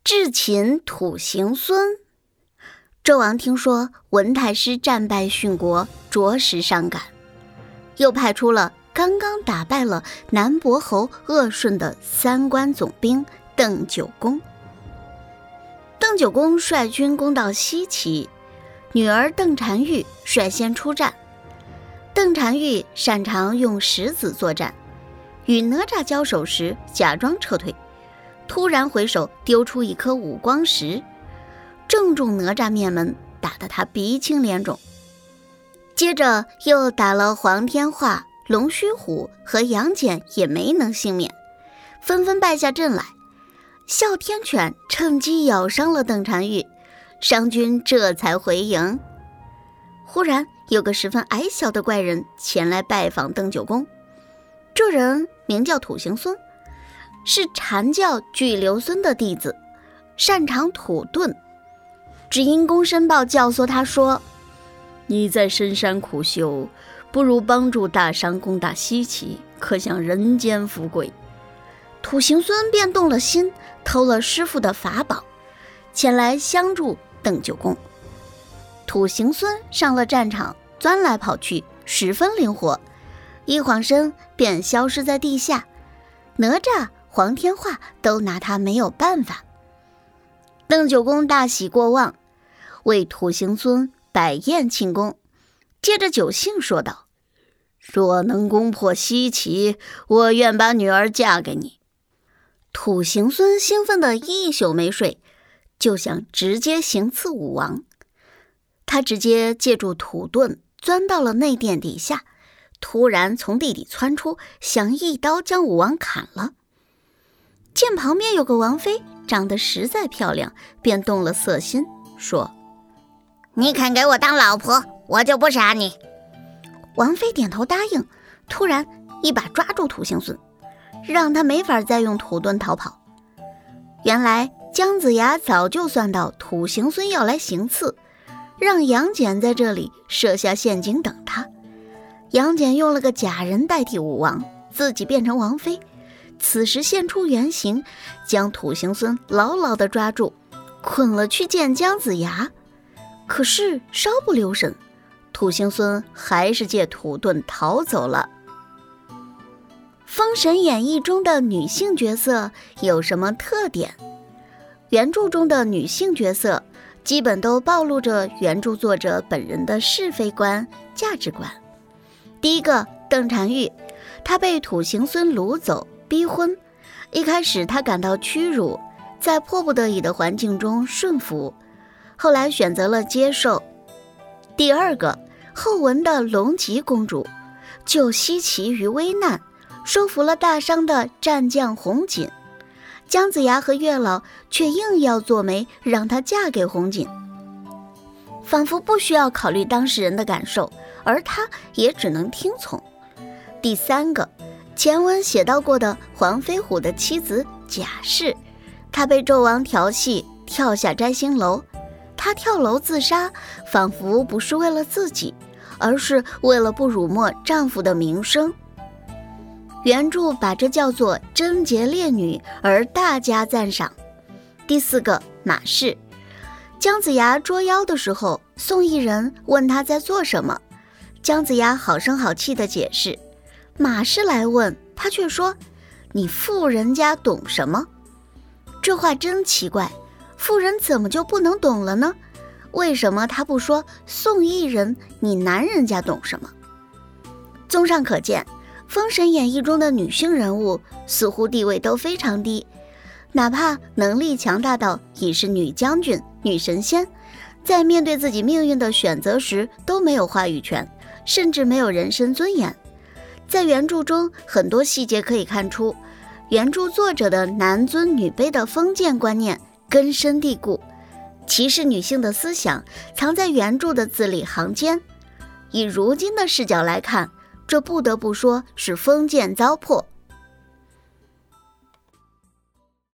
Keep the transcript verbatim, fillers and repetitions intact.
智擒土行孙。纣王听说文太师战败殉国，着实伤感，又派出了刚刚打败了南伯侯鄂顺的三关总兵邓九公。邓九公率军攻到西岐，女儿邓婵玉率先出战。邓婵玉擅长用石子作战，与哪吒交手时假装撤退，突然回手丢出一颗五光石，正中哪吒面门，打得他鼻青脸肿。接着又打了黄天化、龙须虎和杨戬，也没能幸免，纷纷败下阵来。哮天犬趁机咬伤了邓婵玉，商军这才回营。忽然有个十分矮小的怪人前来拜访邓九公，这人名叫土行孙，是禅教巨留孙的弟子，擅长土遁。只因公申报教唆他说， 你在深山苦修，不如帮助大商攻打西岐，可享人间富贵。 土行孙便动了心，偷了师父的法宝，前来相助邓九公。土行孙上了战场，钻来跑去，十分灵活，一晃身便消失在地下。哪吒、黄天化都拿他没有办法。邓九公大喜过望，为土行孙摆宴庆功，借着酒兴说道， 若能攻破西岐，我愿把女儿嫁给你。 土行孙兴奋得一宿没睡，就想直接行刺武王。他直接借助土遁钻到了内殿底下，突然从地底窜出，想一刀将武王砍了。见旁边有个王妃长得实在漂亮，便动了色心，说， 你肯给我当老婆，我就不杀你。 王妃点头答应，突然一把抓住土行孙，让他没法再用土遁逃跑。原来姜子牙早就算到土行孙要来行刺，让杨戬在这里设下陷阱等他。杨戬用了个假人代替武王，自己变成王妃，此时现出原形，将土行孙牢牢地抓住，捆了去见姜子牙。可是稍不留神，土行孙还是借土遁逃走了。《封神演义》中的女性角色有什么特点？原著中的女性角色基本都暴露着原著作者本人的是非观、价值观。第一个，邓婵玉，她被土行孙掳走逼婚，一开始她感到屈辱，在迫不得已的环境中顺服，后来选择了接受。第二个，后文的龙吉公主，救西岐于危难，收服了大商的战将红锦，姜子牙和月老却硬要做媒，让她嫁给红锦，仿佛不需要考虑当事人的感受，而她也只能听从。第三个，前文写到过的黄飞虎的妻子贾氏，她被纣王调戏，跳下摘星楼，她跳楼自杀，仿佛不是为了自己，而是为了不辱没丈夫的名声。原著把这叫做贞洁烈女，而大加赞赏。第四个，马氏，姜子牙捉妖的时候，宋义人问他在做什么，姜子牙好声好气地解释，马氏来问他却说，你妇人家懂什么？这话真奇怪，妇人怎么就不能懂了呢？为什么他不说宋义人你男人家懂什么？综上可见，《封神演义》中的女性人物似乎地位都非常低，哪怕能力强大到已是女将军、女神仙，在面对自己命运的选择时都没有话语权，甚至没有人身尊严。在原著中，很多细节可以看出，原著作者的男尊女卑的封建观念根深蒂固，歧视女性的思想藏在原著的字里行间。以如今的视角来看，这不得不说是封建糟粕。